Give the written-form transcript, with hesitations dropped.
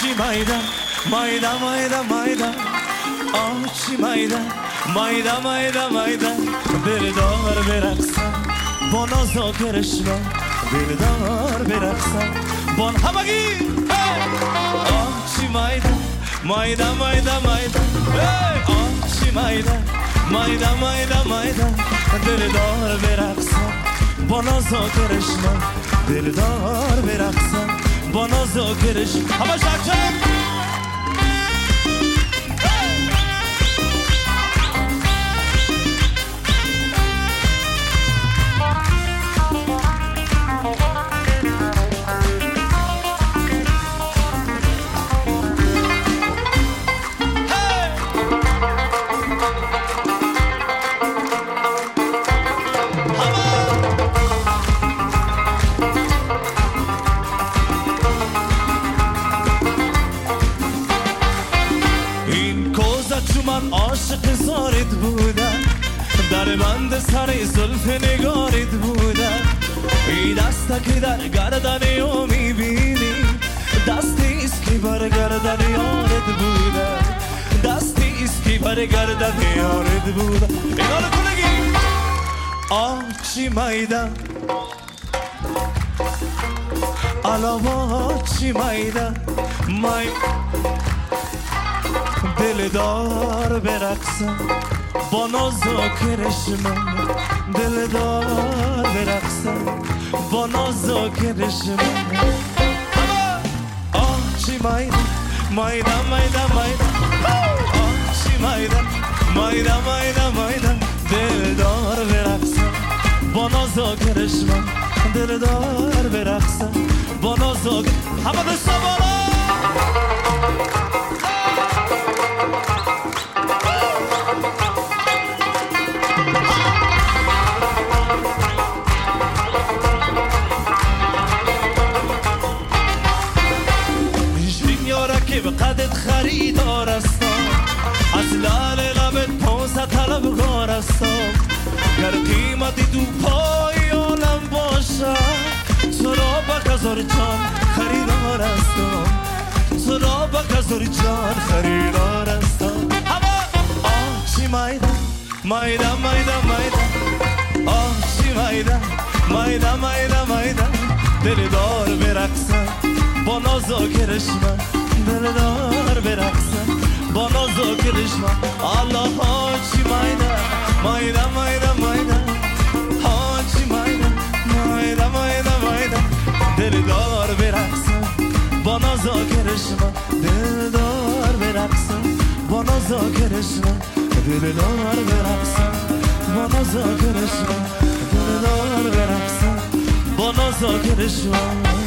mayda mayda mayda mayda آچی mayda mayda mayda mayda دلدار برقصم با ناز و کرشمه دلدار برقصم با همگی آچی mayda mayda mayda mayda آچی mayda mayda mayda mayda دلدار برقصم با ناز و کرشمه دلدار برقصم با ناز و کرشمه همه شکرم من عاشق زارت بودم در بند سر زلف نگارت بودم این دسته که در گردن یا میبینی دستیست که بر گردن یارت بودم دستیست که بر گردن یارت بودم اینا رو کنگی آچی mayda علاوه آچی mayda دلدار برقصم با ناز و کرشمه دلدار برقصم با ناز و کرشمه آچی mayda mayda mayda mayda آچی mayda mayda mayda mayda دلدار برقصم با ناز و کرشمه دلدار برقصم با ناز و همه دستا بالا که به قدت خریدار هستم از لال لبت پونسه طلبگار هستم گر قیمتی تو پای عالم باشه تو را به هزار جان خریدار هستم تو را به هزار جان خریدار هستم آچی mayda mayda mayda mayda آچی mayda mayda mayda mayda دلدار برقصم با ناز و کرشمه دلدار برقصم با ناز و کرشمه الله آچی mayda mayda mayda mayda آچی mayda mayda mayda mayda دلدار برقصم با ناز و کرشمه دلدار برقصم با ناز و کرشمه دلدار برقصم با ناز و کرشمه دلدار برقصم با ناز و کرشمه